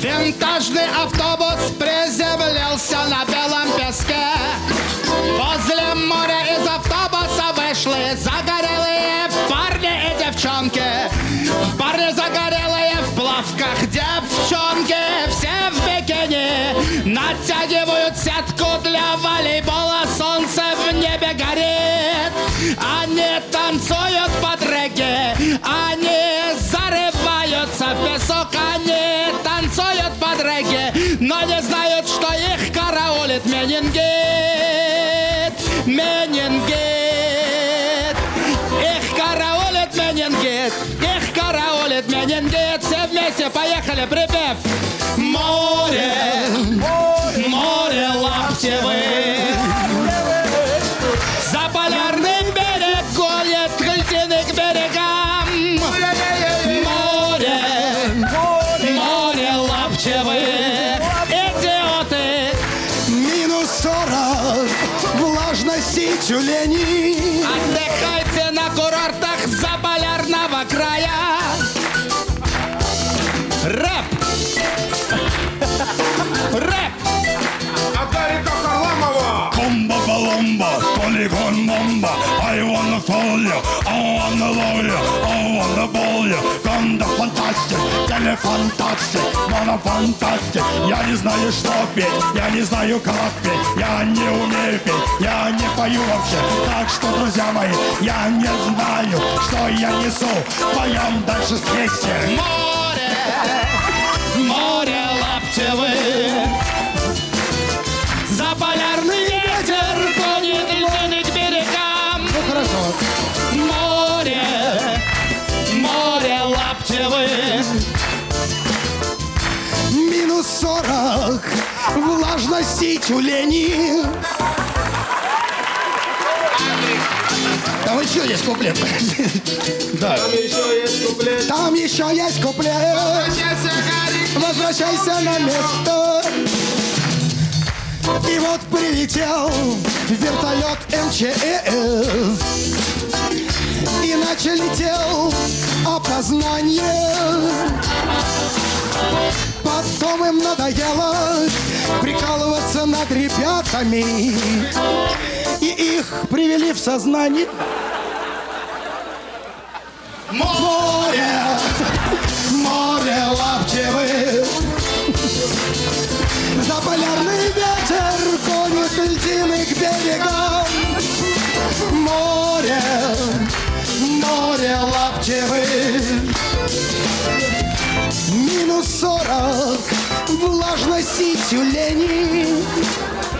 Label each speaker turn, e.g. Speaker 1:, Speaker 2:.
Speaker 1: Винтажный автобус приземлился на белом песке. Возле моря из автобуса вышли загорелые парни и девчонки. Парни загорелые в плавках, девчонки все в бикини. Натягивают сетку для волейбола, солнце в небе горит. Они танцуют под регги, они зарываются в песок, они танцуют под регги, но не знают, что их караулит менингит. Менингит. Их караулит менингит. Их караулит менингит. Все вместе поехали, припев. Море, море лаптевых, за полярным берег гонят льдины к берегам. Море, море лаптевых, идиоты.
Speaker 2: Минус 40, влажности тюлени.
Speaker 1: Отдыхайте на курортах заполярного края. Рэп! Рэп!
Speaker 3: Атарика Харламова!
Speaker 2: Бомба-баломба, полигон-бомба. I wanna call you, I wanna love you, I wanna ball you. Конда фантастик, телефантастик, монофантастик. Я не знаю, что петь, я не знаю, как петь. Я не умею петь, я не пою вообще. Так что, друзья мои, я не знаю, что я несу. Поем дальше вместе.
Speaker 1: Море, море лаптевых, за полярный ветер гонит льдины к берегам.
Speaker 2: Ну хорошо.
Speaker 1: Море, море лаптевых.
Speaker 2: Минус 40, влажности тюлени. Там еще есть куплет. Да.
Speaker 3: Там еще есть куплет.
Speaker 2: Там еще есть куплет. Возвращайся на место. И вот прилетел вертолет МЧС. Иначе летел опознание. Потом им надоело прикалываться над ребятами. И их привели в сознание. Море, море лаптевых, за полярный ветер гонит льдины к берегам. Море, море лаптевых, минус 40, влажности тюлени.